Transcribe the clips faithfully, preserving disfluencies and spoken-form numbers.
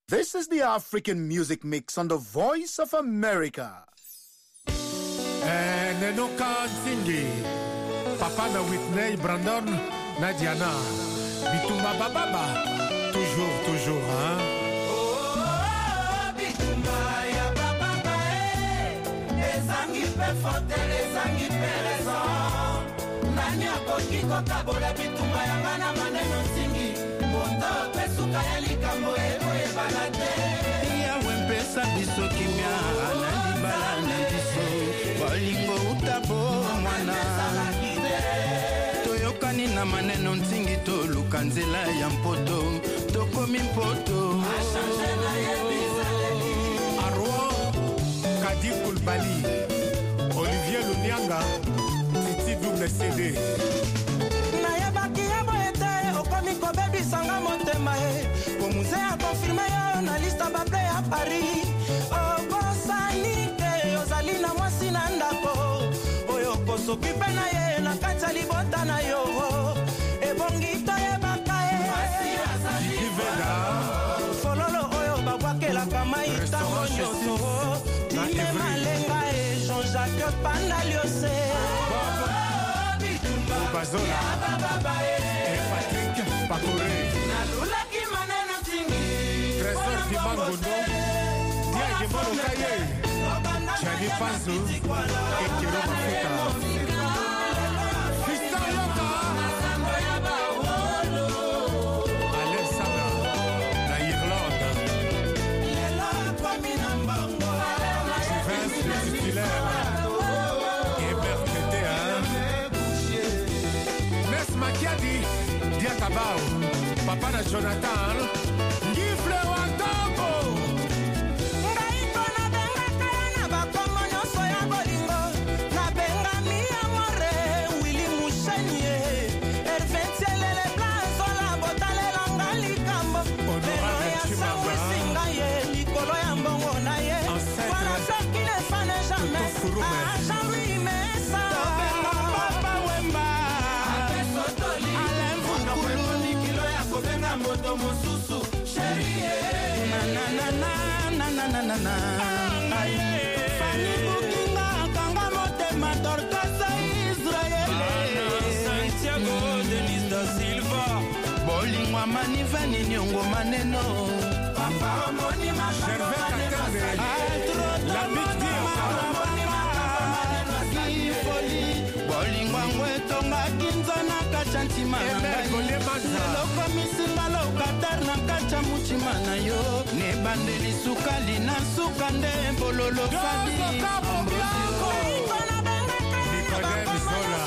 This is the African music mix on the Voice of America. Eh, Neno Kansingi, Papa na Whitney, Brandon, na Diana, Bitumba Bababa, toujours, toujours, hein? Oh, Bitumba ya Bababa, les anguilles peuvent forter, les anguilles peuvent raison. Nani akoki kokabola Bitumba ya ngana maneno singi, moto pesuka ya likambo ebo ebalate. Ya wempesa biso kimia, nandi bala nandi so, balingo utabo mwana. Toyokani na maneno ntingi to lukanzela ya mpoto, tokomi mpoto. Arwa, Kadi Kulbali, Olivier Lunyanga, Titi Double C D. Nayebaki ya boete, okomi kobebi sanga motema e. Komuze a confirme yo na lista baple ya Paris. Okosani te, ozali na mwasi na ndako. Oyo kosoki pe na ye, na kata libota na yo. Ebongi to ye baka e. Fololo oyo babwake la kama itango nyoso. Time malenga e, Jean-Jacques Pandaliose. Bazola, et Patrick Pakore. Trésor Dimangondo, Dia Gemoro Kaye, Chani Pazo, et Kiro Mafuta. Fiston Loka, Alain Sabra, la Irlande. Sylvestre le titulaire, et Bertete, hein. Nes Makiadi, Dia Kabao, Papa na Jonathan, Gifle Wantoko. Ngaiko na benga kaya na bakongo nyoso ya bolingo. Na benga mi amore, Willy Mouchenye. Erventiele le plazo la botale langa likambo. Pero ya sawe singa ye, Nikolo ya mbongo na ye. Wana soki ne fane jamais, ah Jean-Louis Messa. Tobenga papa wemba. Alain Vukulu. Nikilo ya kobenga moto mosusu. Na na na na na na na na. Fani bukinga kanga motema torkasa Israel. Santiago Denis da Silva. Bolingwa manivani nyongo maneno. Papa omoni Gervais Katende, la Big Deal. Bolingwa ngwetonga kinzona kachantima loko misinga lokatar na kacha muchima na yo ne bandeli sukali na suka nde bololo fadi Nicodème Zola.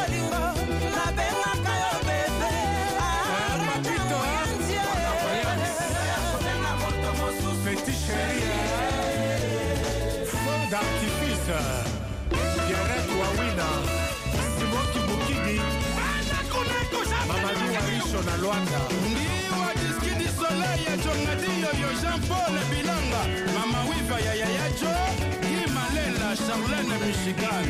Petit chéri, fond d'artifice, Pierrette Wawina, Simon Kibukidi, Mamadou Maricho na Luanda. ndiwa diski di soleil ya jongadiyo yo Jean-Paul Bilanga mama wiva ya yayacho Gimalela Charlene Michigan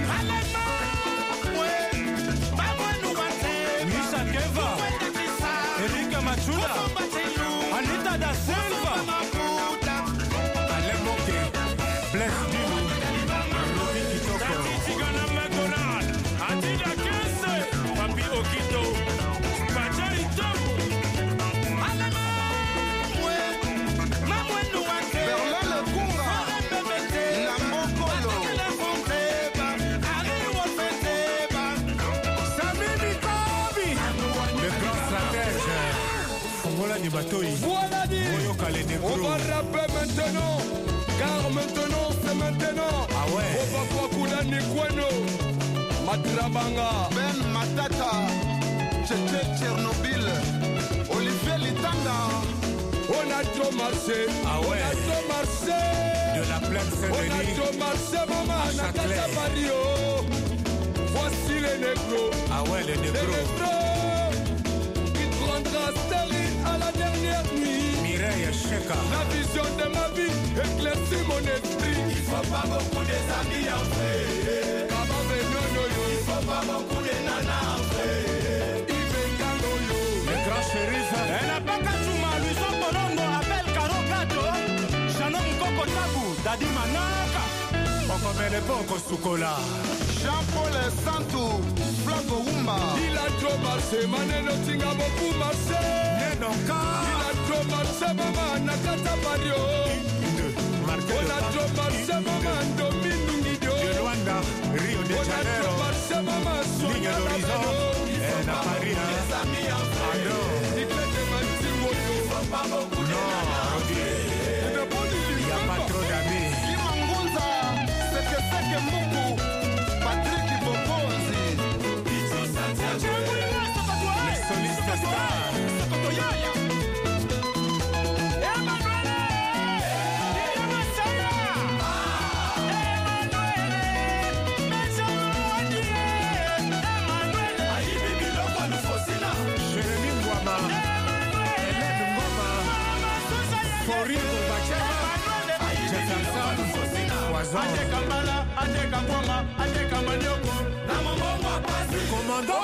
Misha Keva, Erika Machula, Anita da Silva, Alain Moke, Bless Dilu, Robi Kitoko. Tigana McDonald, Adida Kese, Papi Okito, Pachari Tomo, Berlin le Kunga Nambokolo Sami Mikobi, le grand stratège, Fongola Nibatoi, Voilà dit. Oyo Kale On Negro. va rapper maintenant, car maintenant c'est maintenant. Ah ouais. On va pas couler ni Kweno, Matrabanga, Ben Matata Tchétché Tchernobyl Olivier Litanga on a trop marché, Ah ouais. on a trop marché, De la plaine on a Saint-Denis, trop marché, maman, À Châtelet. Nakata Mario. Voici les négros, ah ouais, les les négros, négros, qui te rendra stérile à la dernière nuit. Mireille Sheka, La vision de ma vie éclaircit mon esprit. Il faut pas beaucoup des amis en fait. Kabame nono yo, Il faut pas beaucoup de nanas en fait. Ibenga no yo. le grand shérif, Elle n'a pas qu'à Chouma, lui son Polondo appelle Caro Gato. Dadi Manaka Okomele poko sukola Jean-Paul Santou, Flago Wumba. Il a trop marché, maneno tinga boku marché. Nenonka Il a trop marché, maman, nakata pario. On a trop marché, maman, dominu ngidio. De Luanda, Rio de Janeiro. On a trop marché, maman, Ligne d'horizon, et na Paris. Il fait des mantingoyo. Non, il n'y a pas trop d'amis. Kimangunza, c'est que c'est que Moukou. Patrick Bokonzi. Les solistes stars. Jérémy Ngwama, Hélène Ngoma, Fori Bachema, Jefferson, Poison, le commandant.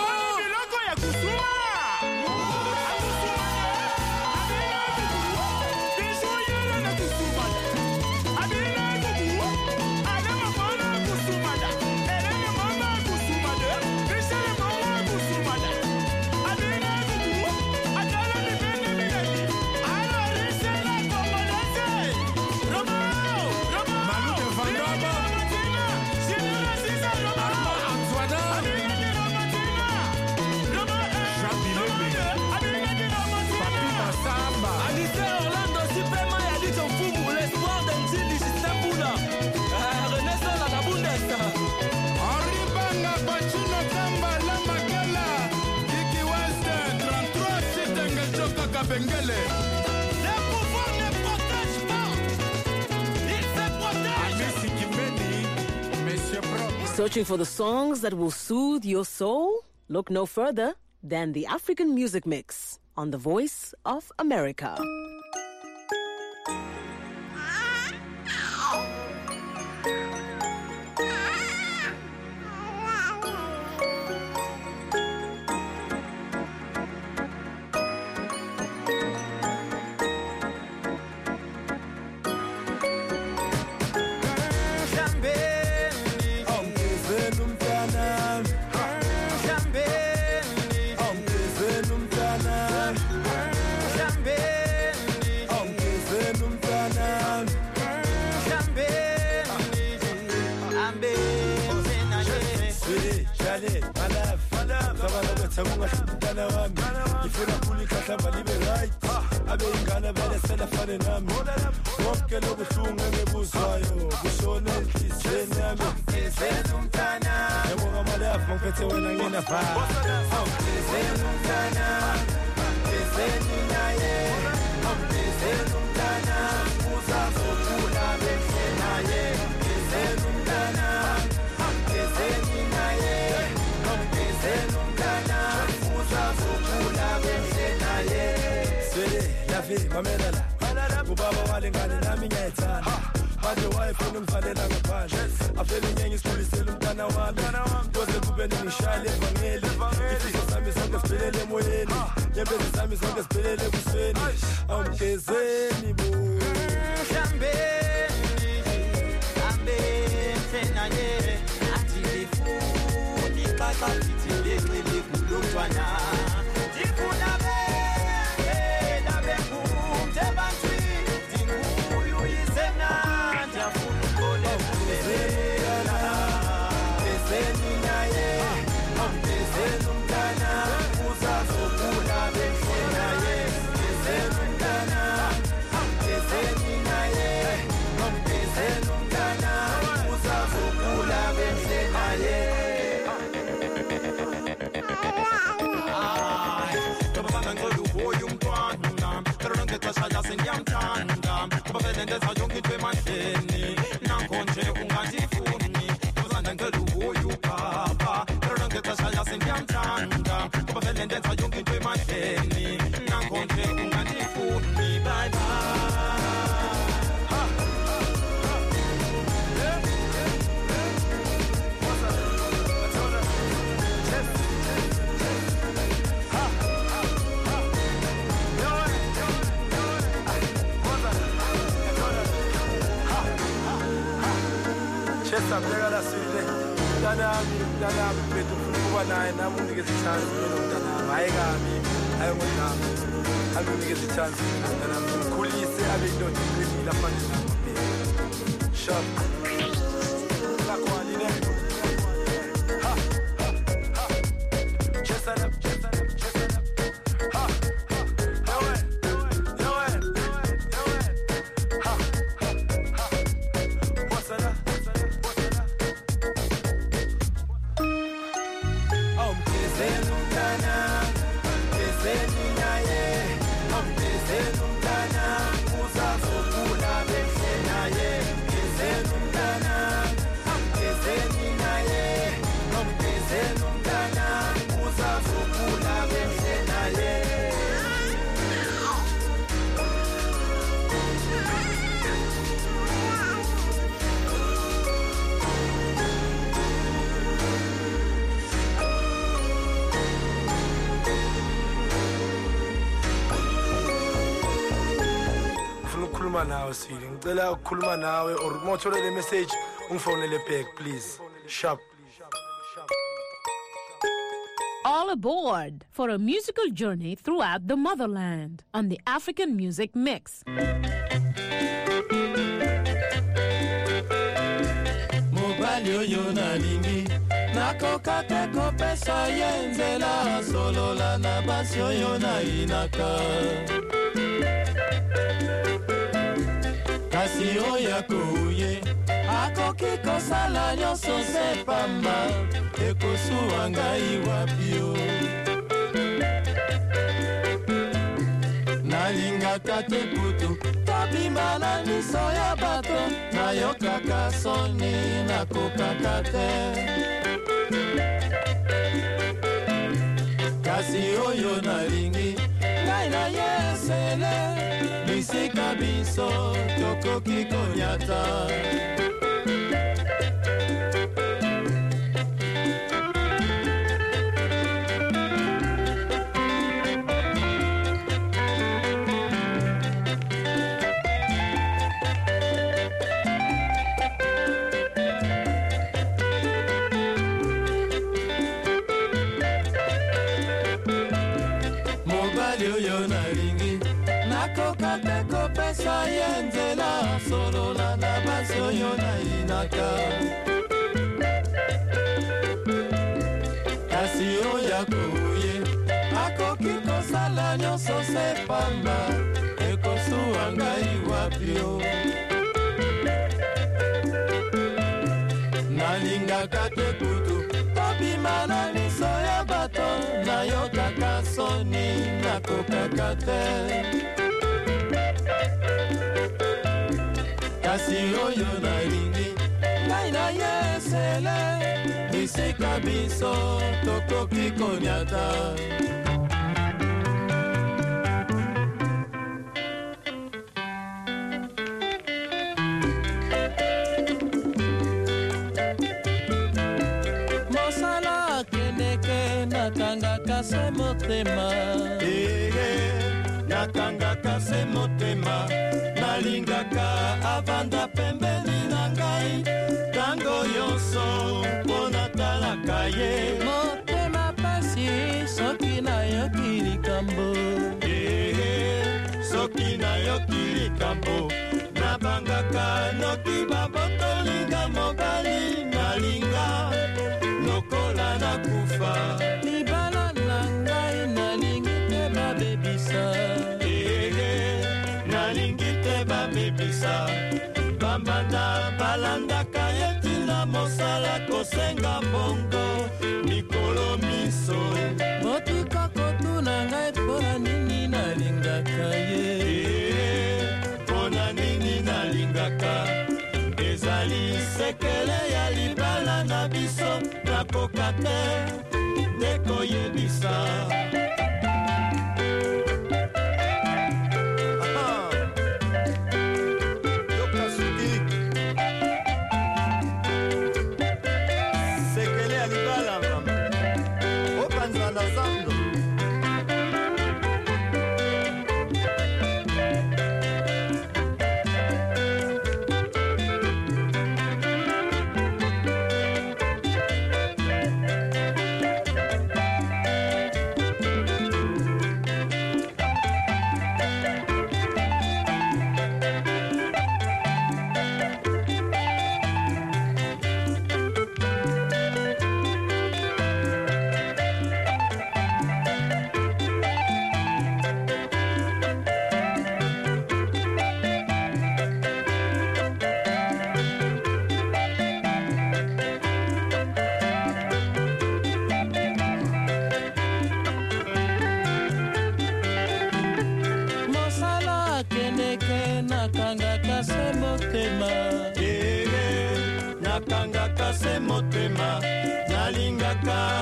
Searching for the songs that will soothe your soul? Look no further than the African Music Mix on The Voice of America. sabeka la suite mntanami mntanami bethu ufuna ukuba naye nami unikeze ichance mina mntanami hayi kabi hayi ngonami hayi unikeze ichance mntanami ngikhulise abe indoda iqinile afane nami shop lakwani ne ha ha ha chesa up chesa up chesa up ha ha yo eh yo eh yo eh ha ha ha what's that what's that what's that oh mtezenu mtana mtezenu naye oh mtezenu mtana uzazokula behle naye mtezenu mtana mtezenu naye oh mtezenu mtana uzazokula behle naye ukukhuluma nawe sili ngicela ukukhuluma nawe or mothola le message ungifonele back please sharp. All aboard for a musical journey throughout the motherland on the African Music Mix. Mobali oyo nalingi nakoka te kopesa ye nzela solola na basi oyo nainaka kasi oyo akouye akoki kosala nyonso se pamba ekosuwa ngai wapi o nalingaka te kutu tobima na miso ya bato nayokaka soni nakokaka te kasi oyo nalingi ngai na yesele bisika biso tokoki konyata mobali oyo nalingi nakoka te kopesa ye nzela solola na basi oyo nainaka kasi oyo akouye akoki kosala nyonso se pamba ekosuwa ngai wapi o nalingaka te kutu tobima na miso ya bato nayokaka soni nakokaka te kasi oyo nalingi ngai na yesele bisika biso tokoki konyata mosala keneke nakangaka se motema eye nakangaka se motema nalingaka avanda pembeni na ngai tango yonso mpo natalaka ye motema pasi soki nayoki likambo ee soki nayoki likambo nabangaka noki babotolinga mobali nalinga lokola nakufa libala na ngai nalingi te babebisa nalingi te babebisa bambanda balandaka ye ntina mosala kosenga bongo mikolo miso motika kotuna ngai mpona nini nalingaka ye mpona nini nalingaka ezali sekele ya libala na biso nakoka te nde koyebisa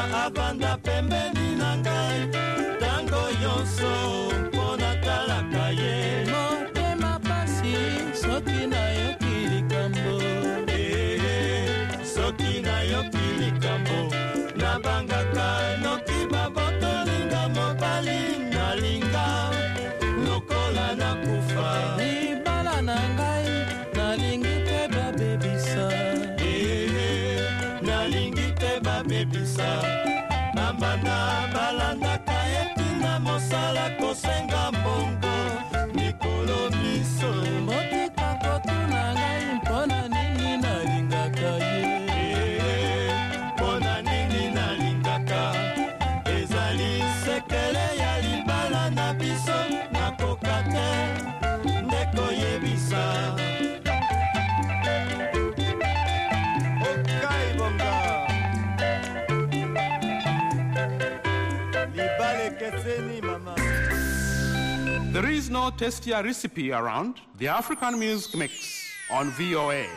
avanda pembeni na ngai tango nyonso mpo natalaka ye. Motema pasi soki nayoki likambo, soki nayoki likambo nabangaka noki babotolinga mobali nalinga lokola nakufa. Libala na ngai nalingi te babebisa, nalingi te babebisa nambanda balandaka etina mosala kosenga mbongo mikolo miso. Motika kotuna ngai mpona nini nalingaka ye, mpona nini nalingaka. Ezali sekele ya libala na biso nakoka te ndeko yebisa. Okai bonga libale keseni mama. There is no tastier recipe around the African Music Mix on V O A.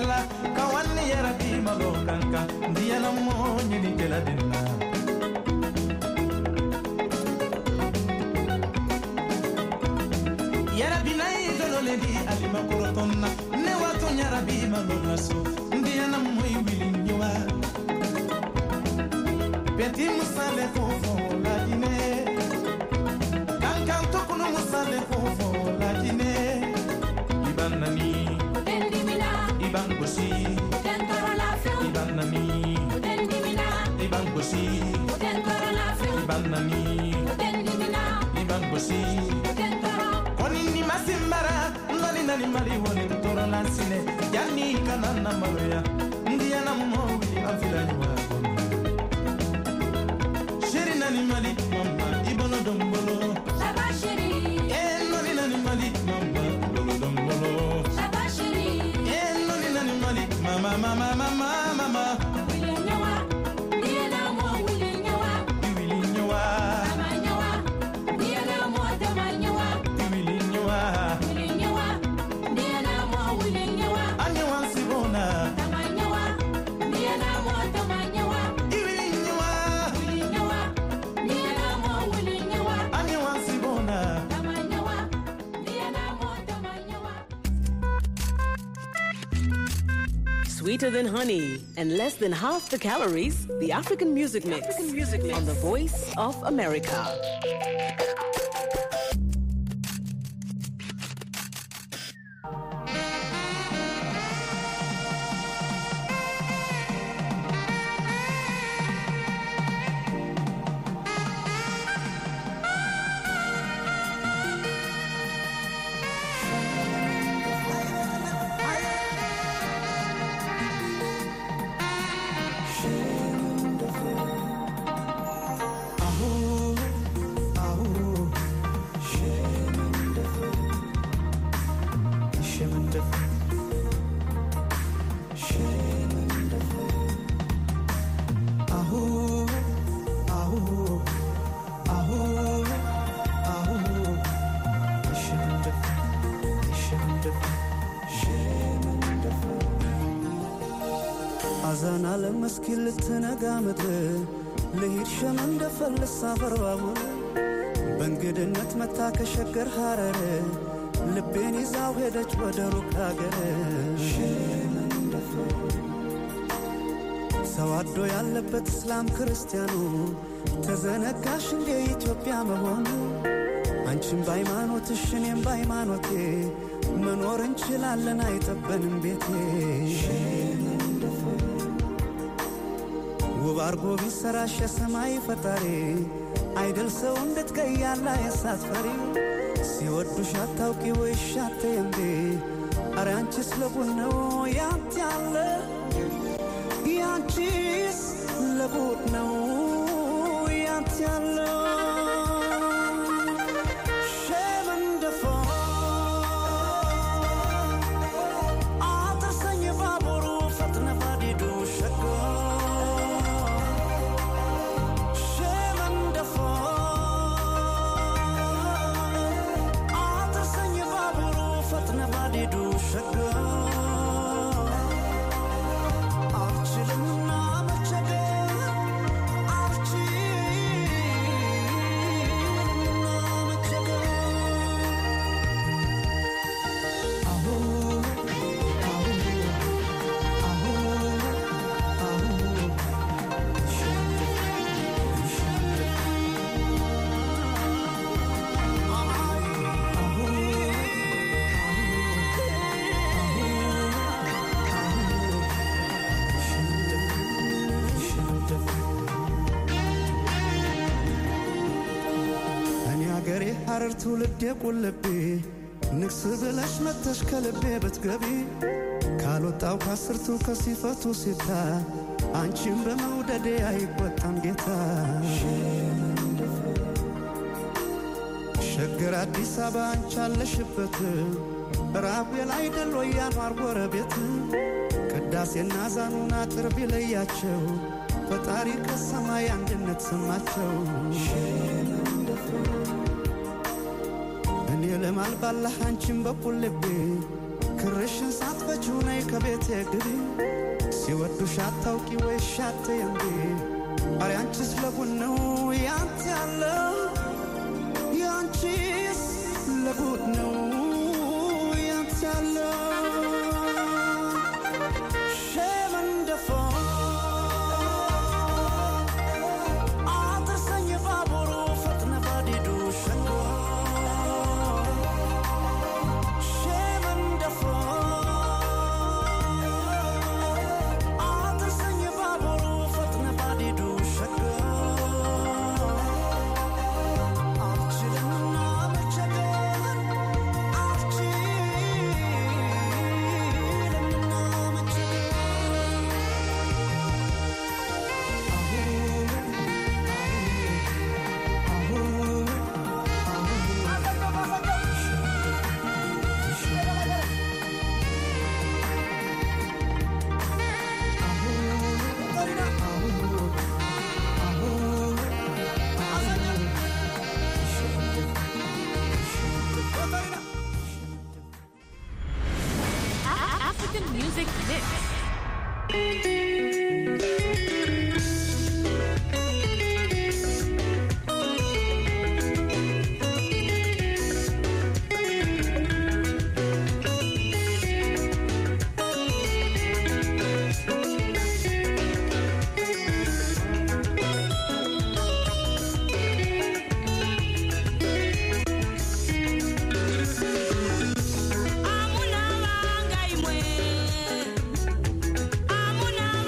kala kawani yarabi malokanka ndiya na monye ni kela dinna yarabi na idolo ledi alima kurotonna ne wato yarabi malonaso ndiya na moy wilinyowa Peti musale fofo la dine Kankan tokuno musale fofo la dine Iban nani Utendi mina Iban gosi Utentoro la feu Iban nani Utendi mina Iban gosi Utentoro la feu Iban nani Utendi mina Iban gosi Utentoro Koni ni masimbara Ndani nani mali woni toro la sine Yani kanana maroya Ndiya na mmowi afila nywa Nani mali mama ibono dombolo Saba shiri Eh nani nani mali mama ibono dombolo Saba shiri Eh nani nani mali mama mama mama mama Wili nyawa Diye na mo wili nyawa Wili nyawa Mama nyawa Diye na mo dama nyawa Wili nyawa Wili nyawa Diye na mo wili nyawa Anya wansi bona Dama nyawa Diye na mo dama nyawa Wili nyawa Wili nyawa Sweeter than honey and less than half the calories, the African Music Mix, African Music Mix. On the Voice of America. أزانا لمسكيل تنقامت لهيد شمن دفل السافر بابو بنقد النت متاك شكر حرر لبيني زاو هدج ودروك هاجر شمن دفل سوادو يالبت اسلام كريستيانو تزنكاش اللي إثيوبيا مهونو አንቺም ባይማኖትሽ እኔም ባይማኖቴ መኖር እንችላለን አይጠበንም ቤቴ ውብ አርጎ ቢሰራሽ የሰማይ ፈጣሪ አይደል ሰው እንድትቀያላ የሳትፈሪ ሲወዱሽ አታውቂ ወይሽ አትየምዴ አረ አንቺስ ለቡን ነው ያንተ ያለ ያንቺስ ለቡን ነው ያንተ ያለ حرر تولد يقلبي نكسب لاش متشكلبي بتقبي كالو تاو كسرتو كصفاتو ستا አንቺም በመውደዴ አይቆጣም ጌታ ሸገር አዲስ አበባ አንቺ አለሽበት ራብ ላይ ደሎ ያኗር ጎረቤት ቅዳሴና ዛኑና ጥርብ ይለያቸው ፈጣሪ ከሰማይ አንድነት ሰማቸው እኔ ለማልባላህ አንቺም በቁልቤ ክርሽን ሳትፈ በችው ነይ ከቤቴ ግቢ ሲወዱሽ አታውቂ ወይ ሻቴ እንዴ አረ አንቺስ ለቡን ነው ያንተ ያለው ያንቺስ ለቡን ነው ያንተ ያለው ሸመንደፋ አትርሰኝ ባቡሩ ፈጥነ ባዲዱ ሸንጎ Amuna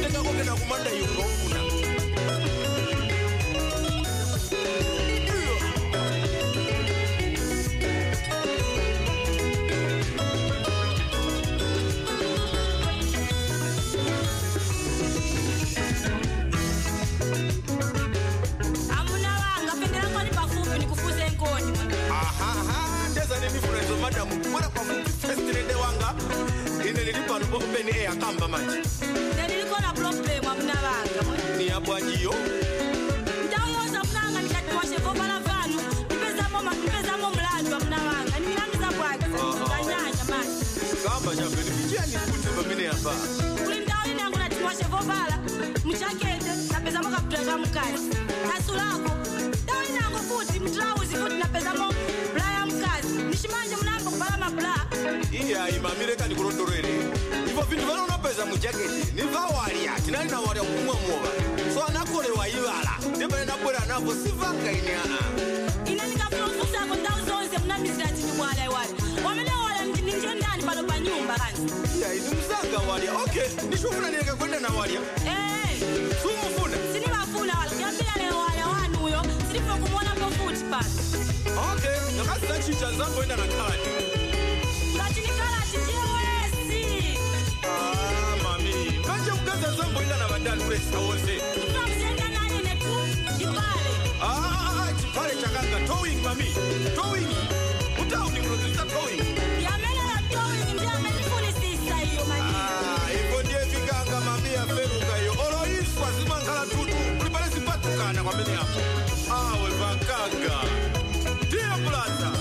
tenga kokena kumanda yungofuna. Madam, what up first de wanga in the lipan of penny air kamba manje. Then you gonna problem amuna banga. Ni abwanjiyo. Ndawo zamnanga nikatwashe vobala vanu. Nipeza mama nipeza momlando amuna banga. Nilangiza bwaki. Nganyanya manje. Kamba jambe nikiani kuti bamene hapa. Kulindawi nangu natwashe vobala. Mchakete napeza maka kutreka mkazi. Asulako. Ndawi nangu futi mtrauzi futi napeza mo blaya mkazi. Nishimanje mnambo kubala mabla. Iya imamire kani kurondorere. Ivo vindu vana unapeza mujaketi. Niva wali ati nani na wali ya kumwa mwoba. So anakole wa iwala. Ndebele napole anapo sivanga ini ana. Ina nikafuna ufusa kwa ndao zonze mnamizira chini wala iwala. Wamene wala ninjo ndani palo pa nyumba kanzi. Iya ini mzanga wali. Okay, nishufuna nileke kwenda na wali. Eh. Sumu funa. Sini wafuna wala. Kiambila leo wala wanu uyo. Silipo kumona po futi pasi. Okay, nakasi za chicha zangu enda na kalati. Kati ni kalati jio wesi. Ah, mami. Kanje ukaza zangu enda na bandali ule sawose. Tuna mzenga nani netu? Jipale. Ah, ah, ah, jipale chakanga. Towing, mami. Towing. Utao ni mrozisa towing. Ya mele la towing ndia menifuni sisa iyo mani. Ah, hivyo ndiye vikanga mami ya feruka iyo. Olo iswa zimangala tutu. Ulipale zipatu kana kwa mene hapo. Ah, wevakanga. Dear brother.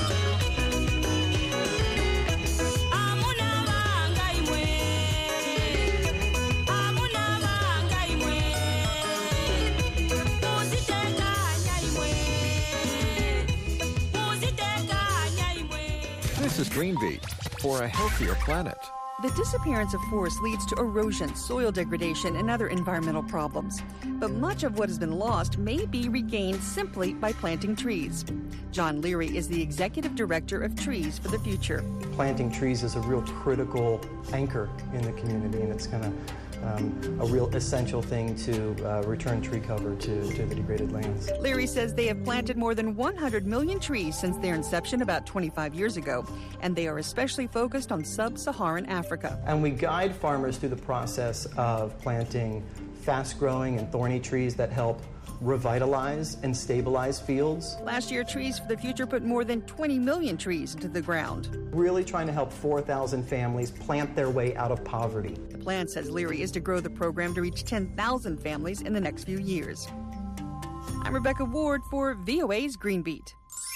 Amuna banga imwe. Amuna banga imwe. Uziteka nya imwe. Uziteka nya imwe. This is Green Beat for a healthier planet. The disappearance of forests leads to erosion, soil degradation, and other environmental problems. But much of what has been lost may be regained simply by planting trees. John Leary is the executive director of Trees for the Future. Planting trees is a real critical anchor in the community, and it's kind of um, a real essential thing to uh, return tree cover to, to the degraded lands. Leary says they have planted more than one hundred million trees since their inception about twenty-five years ago, and they are especially focused on sub-Saharan Africa. And we guide farmers through the process of planting fast-growing and thorny trees that help revitalize and stabilize fields. Last year, Trees for the Future put more than twenty million trees into the ground. Really trying to help four thousand families plant their way out of poverty. The plan, says Leary, is to grow the program to reach ten thousand families in the next few years. I'm Rebecca Ward for V O A's Green Beat.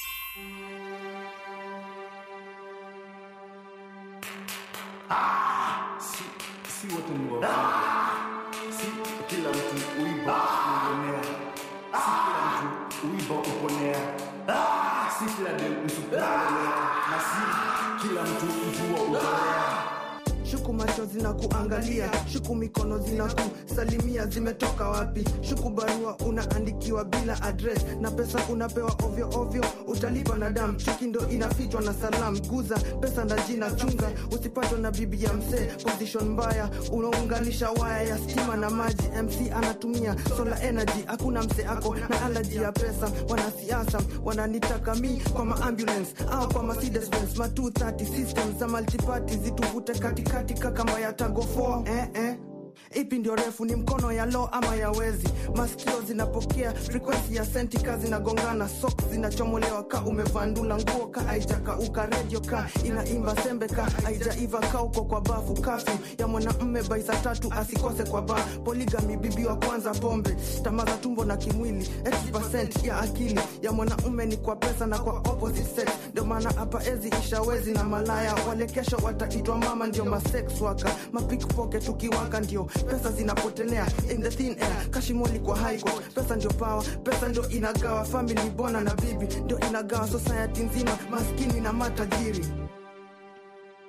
Ah, si, si watu ni wa ah, si kila mtu uiba uponea, si kila mtu uiba uponea, ah, si kila dem msukumelea, na si kila mtu mvua uponea. Shuku macho zina kuangalia, shuku mikono zina kusalimia, zimetoka wapi? Shuku barua unaandikiwa bila address, na pesa unapewa ovyo ovyo, utalipa na damu. Chuki ndo inafichwa na salam, guza pesa na jina, chunga usipatwe na bibi ya msee. Position mbaya, unaunganisha waya ya stima na maji. M C anatumia solar energy, hakuna msee ako na allergy ya pesa. Wanasiasa wananitaka mi kwa maambulance au kwa Mercedes Benz, ma two thirty systems za multiparty zituvute katika katika kama ya Tago four, eh eh. Ipi ndio refu, ni mkono ya law ama ya wezi? Masikio zinapokea frequency ya senti, kazi na gongana, socks zinachomolewa ka umevandula nguo ka haijaka uka, radio ka inaimba sembe ka haijaiva ka uko kwa bafu. Kafu ya mwanamume baisa tatu asikose kwa ba. Polygamy bibi wa kwanza pombe, tamaza tumbo na kimwili. eighty percent ya akili ya mwanamume ni kwa pesa na kwa opposite sex. Ndio maana hapa ezi ishawezi na malaya wale kesho wataitwa mama, ndio ma sex worker, ma pickpocket ukiwaka ndio pesa zinapotelea in the thin air. Kashimoli kwa high court, pesa ndio power, pesa ndio inagawa family, bona na bibi ndio inagawa society nzima, maskini na matajiri.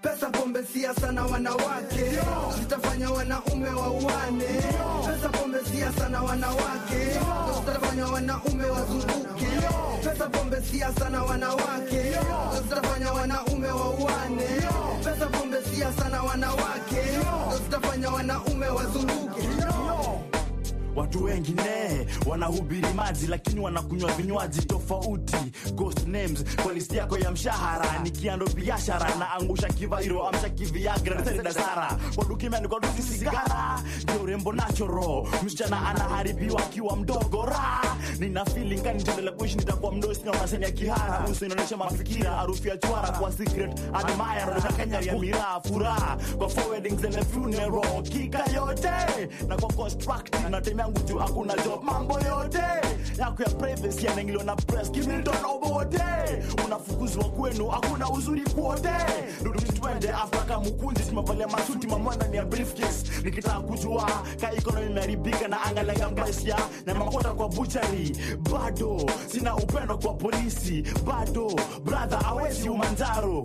Pesa, pombe, siasa na wanawake zitafanya wanaume wauane. Pesa, pombe, siasa na wanawake zitafanya wanaume wazunguke. Pesa, pombe, siasa na wanawake zitafanya wanaume wauane. Pesa, pombe, siasa na wanawake zitafanya wanaume wazunguke. Watu wengine wanahubiri maji lakini wanakunywa vinywaji tofauti. Ghost names kwa listi yako ya mshahara. Nikiando biashara na angusha kivairo amsha kiviagra na dasara. Kwa dukimeni kwa duzi sigara. Ndio urembo natural. Msichana anaharibiwa akiwa mdogo ra. Nina feeling kani nitendele kuishi nitakuwa mdosi na unasenya kihara. Uso inaonyesha mafikira harufu ya chwara kwa secret admire na Kenya ya miraa furaha. Kwa forwardings and funeral kika yote. Na kwa constructive na teme yangu hakuna job mambo yote yako ya privacy yanaingiliwa na press kimilton obote. Unafukuzwa kwenu hakuna uzuri kwote. Ndudu twende Afrika mkunzi simavalia masuti mamwanda ni ya briefcase. Nikitaka kujua ka economy imeharibika na angalia mbaisia na makota kwa butchery. Bado sina upendo kwa polisi. Bado brother hawezi umanjaro.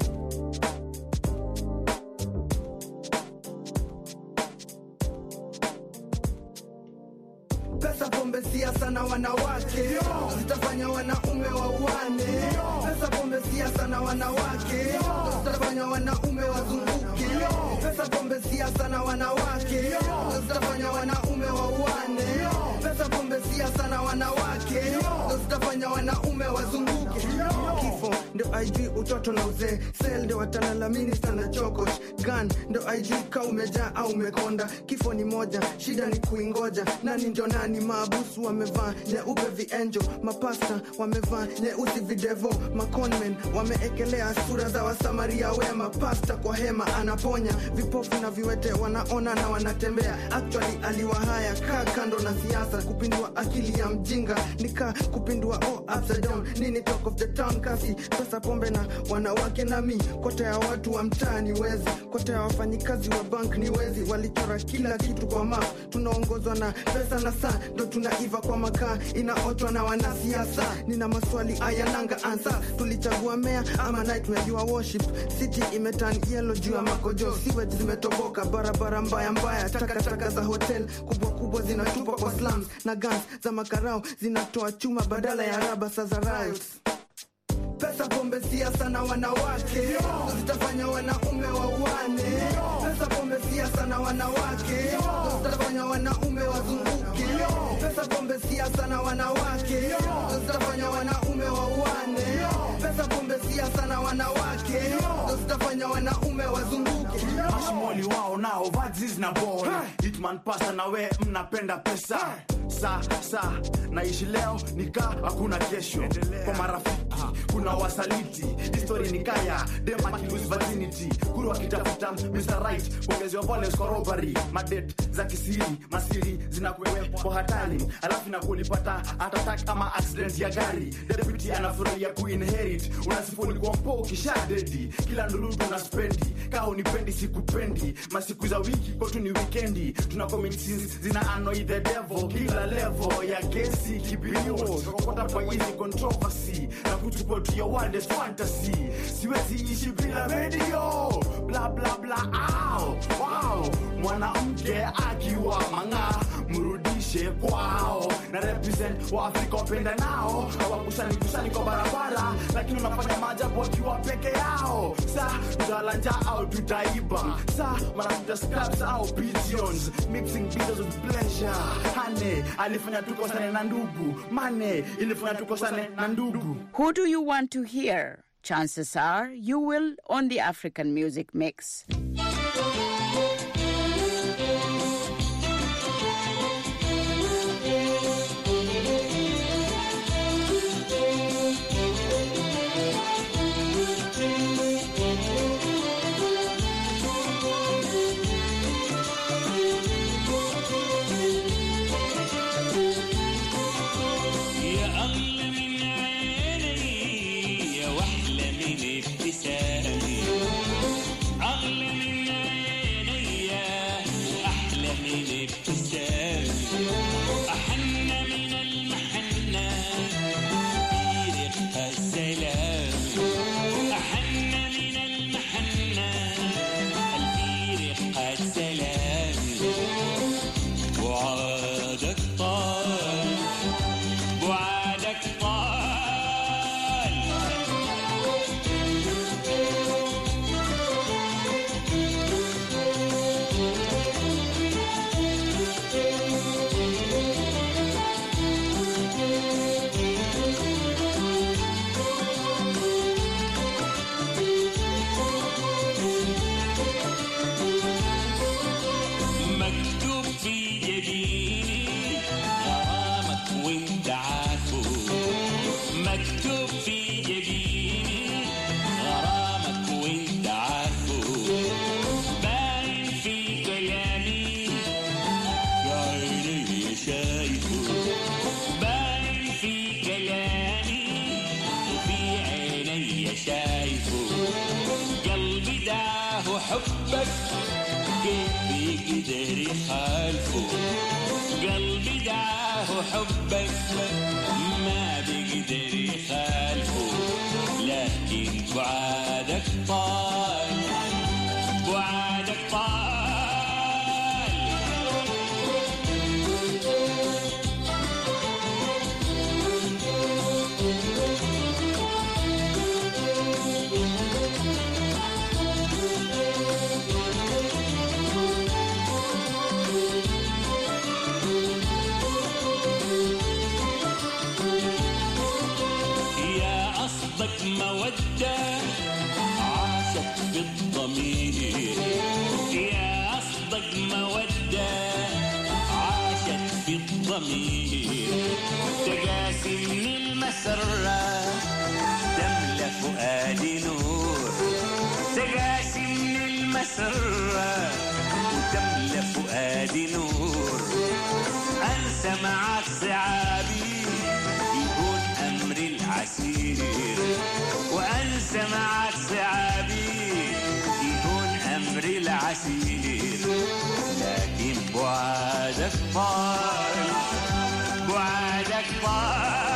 Pesa, pombe, siasa na wanawake zitafanya wanaume wauane. Pesa, pombe, siasa na wanawake zitafanya wanaume wazunguke. Pesa, pombe, siasa na wanawake zitafanya wanaume wauane. Pesa, pombe, siasa na wanawake zitafanya wanaume wazunguke. Kifo ndio I G utoto na uzee. Sel ndio watalala minister na chokosh. Gun ndio I G ka umejaa au umekonda. Kifo ni moja, shida ni kuingoja. Nani ndio nani? Maabusu wamevaa nyeupe vienjo. Mapasta wamevaa nyeusi videvo. Maconmen wameekelea sura za wasamaria wema. Pasta kwa hema anaponya. Vipofu na viwete wanaona na wanatembea. Actually aliwahaya kaa kando na siasa. Kupindua akili ya mjinga nika kupindua oh upside down. Nini talk of the town kasi. Pesa, pombe na wanawake na mi. Kote ya watu wa mtaa ni wezi. Kote ya wafanyikazi wa bank ni wezi. Walichora kila kitu kwa map. Tunaongozwa na pesa na saa. Ndo tunaiva kwa makaa. Inaotwa na wanasiasa. Nina maswali ayananga answer. Tulichagua mea ama nightmare you are worship. City imetan yellow juu ya makojo. Sewage zimetoboka barabara mbaya mbaya. Taka taka za hotel kubwa kubwa zinatupwa kwa slums. Na guns za makarao zinatoa chuma badala ya raba za riots. Pesa, pombe, siasa na wanawake zitafanya wanaume wauane. Pesa, pombe, siasa na wanawake zitafanya wanaume wazunguke. Pesa, pombe, siasa na wanawake zitafanya wanaume wauane. Pesa, pombe, siasa na wanawake zitafanya wanaume wazunguke. Mashimoli wao nao vadziz na ball. Hitman pasta na we mnapenda pesa. Sa sa naishi leo nika hakuna kesho. Kwa marafiki kuna wasaliti. History ni kaya dema kilose virginity. Kuru wakitafuta mister Right. Kuongezewa pole kwa robbery. Madet za kisiri masiri zinakuwepo kwa hatari. Alafu na kulipata attack ama accident ya gari. Deputy anafurahia kuinherit. Unasifuni kwa mpo kisha dedi. Kila ndurudu na spendi. Kaa unipendi sikupendi. Masiku za wiki kwa tu ni weekendi. Tuna commit sins zina annoy the devil. Kila level ya gesi kibio. Kokota kwa easy controversy. Na kuchukua to your wildest fantasy. Siwezi ishi bila radio. Bla bla bla ow. Wow. Mwanamke akiwa manga mrudishe kwao. Na represent wa Afrika wapenda nao. Hawakusani kusani kwa barabara. Lakini unafanya maajabu wakiwa peke yao. Sa tutalanja au tutaiba. Sa manafuta scraps au pigeons. Mixing bitters with pleasure. Hane alifanya tukosane na ndugu. Mane ilifanya tukosane na ndugu. Who do you want to hear? Chances are you will on the African Music Mix. أغلى من عيني حبك كيف بيقدر يخالفه قلبي دعاه حبك ما بيقدر يخالفه لكن بعادك طال بعادك طال مودة عاشت في الضمير يا أصدق مودة عاشت في الضمير تقاسي من المسرة تملى فؤادي نور تقاسي من المسرة وتملى فؤادي نور أنسى معك صعابي يكون أمري العسير وأنسى معك صعابي يكون أمري العسير لكن بعادك طال بعادك طال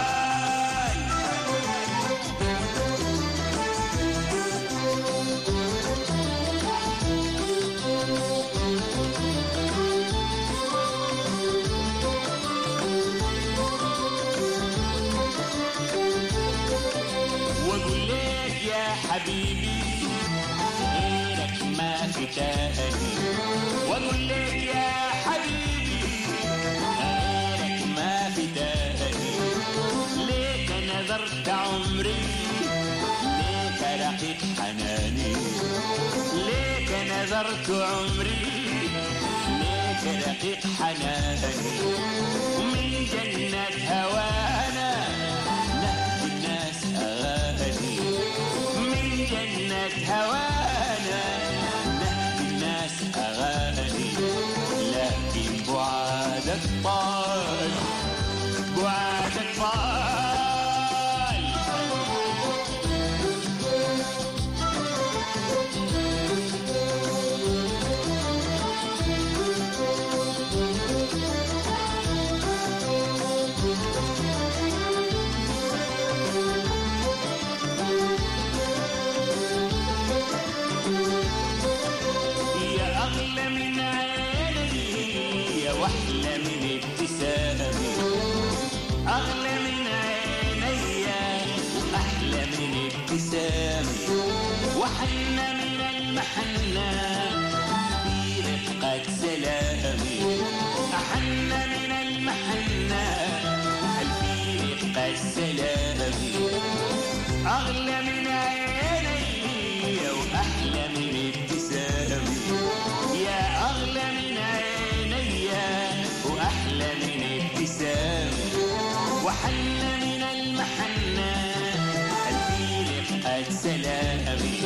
حبيبي غيرك ما في تاني واقول لك يا حبيبي غيرك ما في تاني ليك نذرت عمري ليك رقيت حناني ليك نذرت عمري ليك رقيت حناني ومن جنة هوانا نهدي الناس أغاني جنة هوانا نهدي الناس أغاني لكن بعادك طال بعادك طال وأحلى من ابتسامي أغلى من عيني وأحلى من ابتسامي وحنة من المحنة في رفقة سلامي أحن من المحنة في رفقة سلامي أغلى من عيني وأحلى من ابتسامي يا أغلى من عيني وأحلى من ابتسامي وحن من المحنة في رفقة سلامي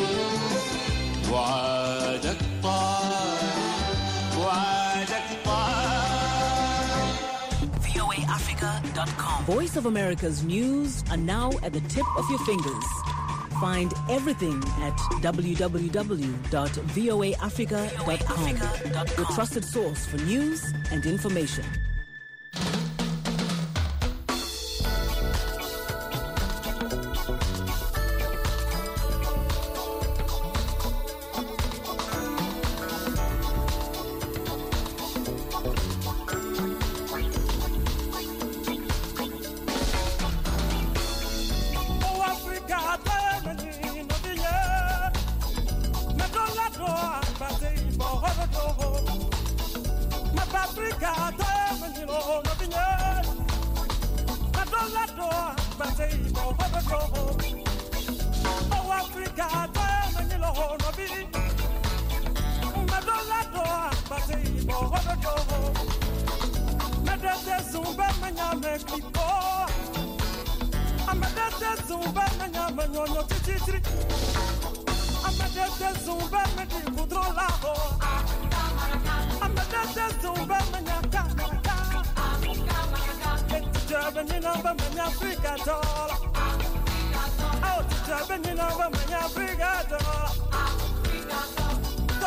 وعادك طال وعادك طال V O A Africa dot com Voice of America's news are now at the tip of your fingers. Find everything at w w w dot v o a africa dot com, your trusted source for news and information.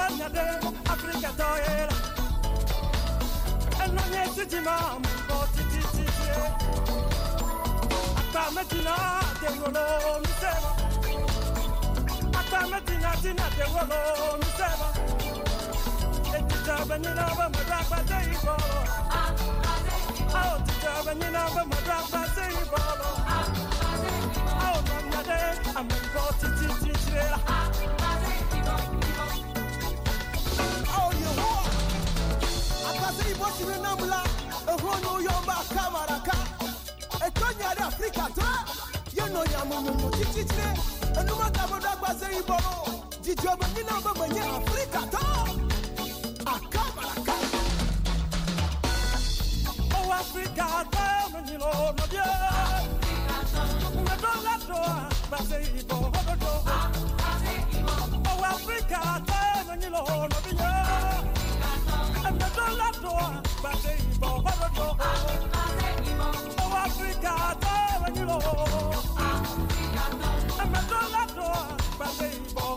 Tanya de Africa toera. And no yes to Jimam, but it is here. Atametina, de Rolo, Miseva. Atametina, Tina, de Rolo, Miseva. And the Javanina, Madrapa, they follow. Oh, the Javanina, Madrapa, they follow. Oh, Tanya, I'm in forty here. Oh, you are. Akasi bosi renambula, ehono yomba kamaraka. Etonya de Africa to, you know yamumu tititne. Enuma kamoda kwase iboro, jijobe nina baba nye Africa to. Akamaraka. Oh Africa to, menilo no dia. Me dola to, kwase iboro do. Oh Africa to, menilo no dia. I'm not a lot of but they for Oh Africa, when you know I'm not a lot of but they for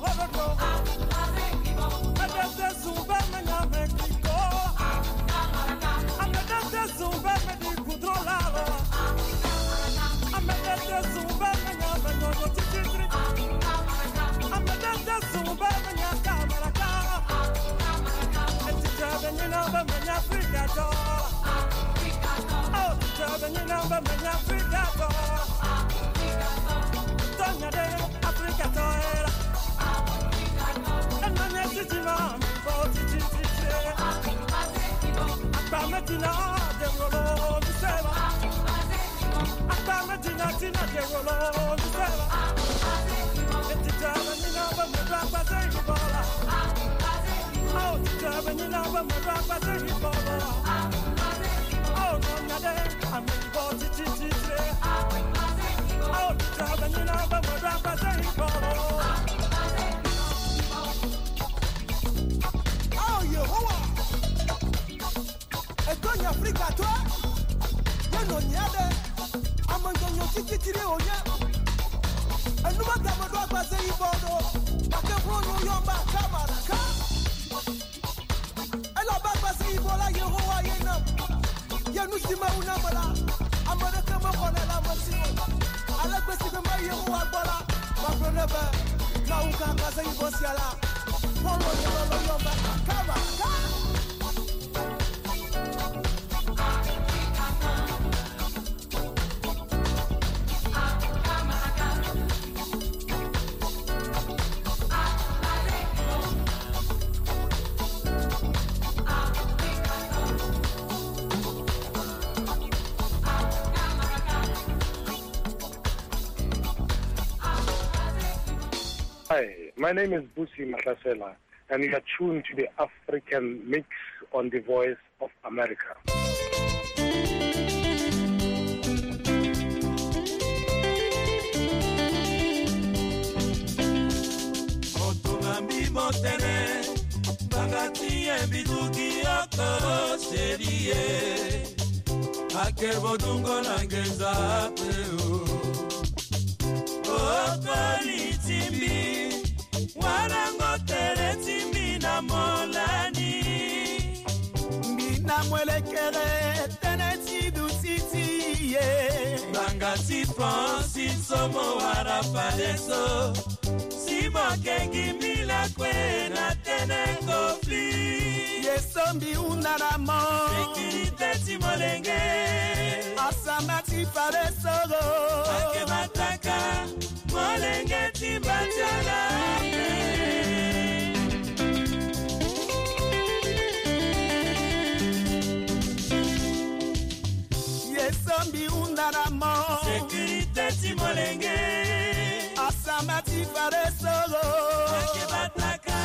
I'm not a Superman, I'm Mexico. I'm not a Superman, I'm controllado. I'm not a Superman, I'm I'm not a Superman, I'm camera. And you know, but when Africa go, oh, when you know, but when Africa go, Tonya de Africa go, and when you see Mom, forty three, Abametina, de Rolo, the Seva, Abametina, Tina, de Rolo, the Seva, and the German, you know, but when Rafa say Ebola. Oh, the German, you know, I'm a rapper, they follow. Oh, no, I'm in forty three. Oh, the German, you know, I'm a rapper, they follow. Oh, you are. A Tonya Africa, toi? You know, Yade. I'm on your ticket today, oh, yeah. And no matter what I say, follow. I can run your back, camera. Ela baba si bola Yehowa yena. Yenu sima unamala. Amana kama kona la masimo. Ala kwesi kama Yehowa bola. Mafroneba. Na ukanga sa ibosiala. Polo yolo yomba. Kama. Hi, my name is Busi Mahlasela, and you are tuned to the African Mix on the Voice of America. Otomami motene, bagati ebiduki oko serie, akebo dungo nangeza peo. Okoli timbi, warango tere timbi na molani. Mbina mwelekere, tene tidu titi ye. Banga si fansi somo wara paleso. Simo kengi mila kwe na tene kofi. Yesombi unaramo. Sekirite timolenge. Asamati palesoro. Ake mataka. Molenge timbatiala. Yesombi unaramo. Sekirite timolenge. Asamati palesoro. Ake mataka.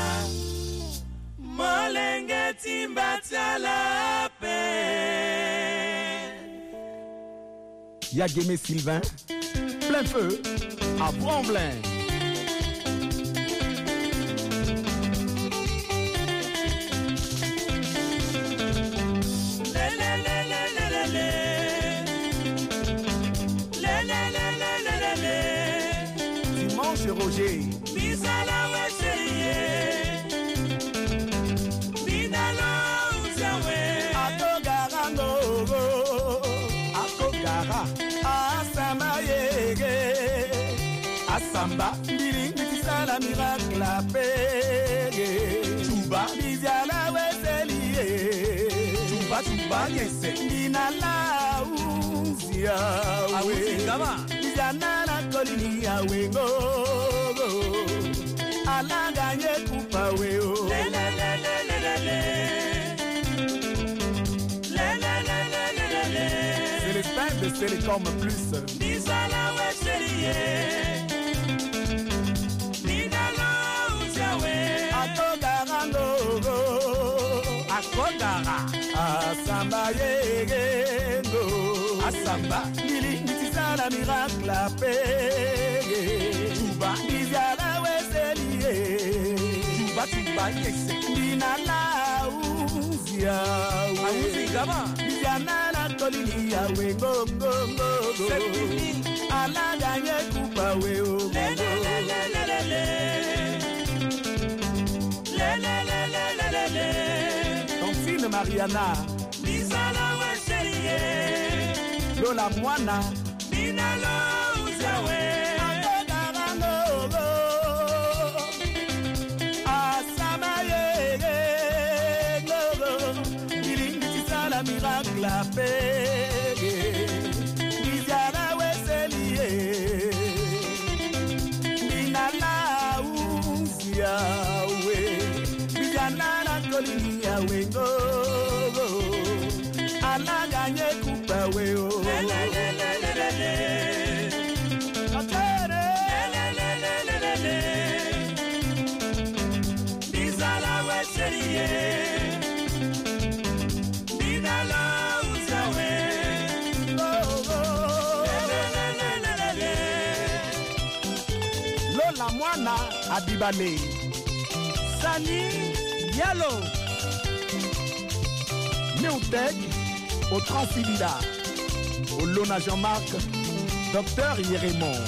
Molenge timbatiala pe. Yageme Sylvain, plein feu, à Bramblin. Dimanche Roger. Misala Bilingi sala miracle apege Chuba Biziala weselie Chuba chuba yese Nina la unzia we Biziana la kolini ya wengo Alanga ye kupa we o Le le le le le le le Le le le le le le C'est l'Espagne de Télécom Plus Bizala weselie Akogara Asamba yego Asamba Nili nitisala miracle apege Chuba Niziala weselie Chuba chuba yese Nina la uzia Auzi gama Niziana la kolini ya wengo ngo ngo Sepini Ala ganye kupa weo Le le le le le le le Le le le le le le le Ton fille Mariana Bizala weselie Lola Mwana Binalo uzawe Akogara ngogo Asama yege ngogo Bilingi tisala miracle apege Bizala weselie Binala uzia Kolini ya wengo Ala ganye kupa weo Le le le le le le le Atere Le le le le le le Bizala weselie Binala uzawe Oh oh Le le le le le le Lola Mwana Adibale Sani Yalo Neutec au Transibida au Lona Jean-Marc Docteur Yérémon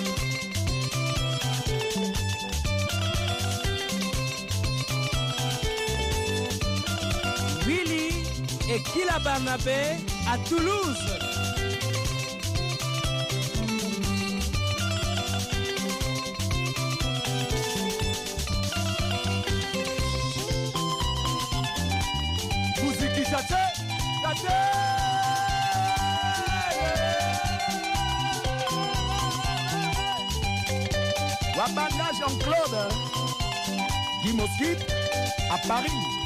Willy et Kila Barnabé à Toulouse. Tate, tate. Wabanda Jean-Claude Guy Mosquite à Paris.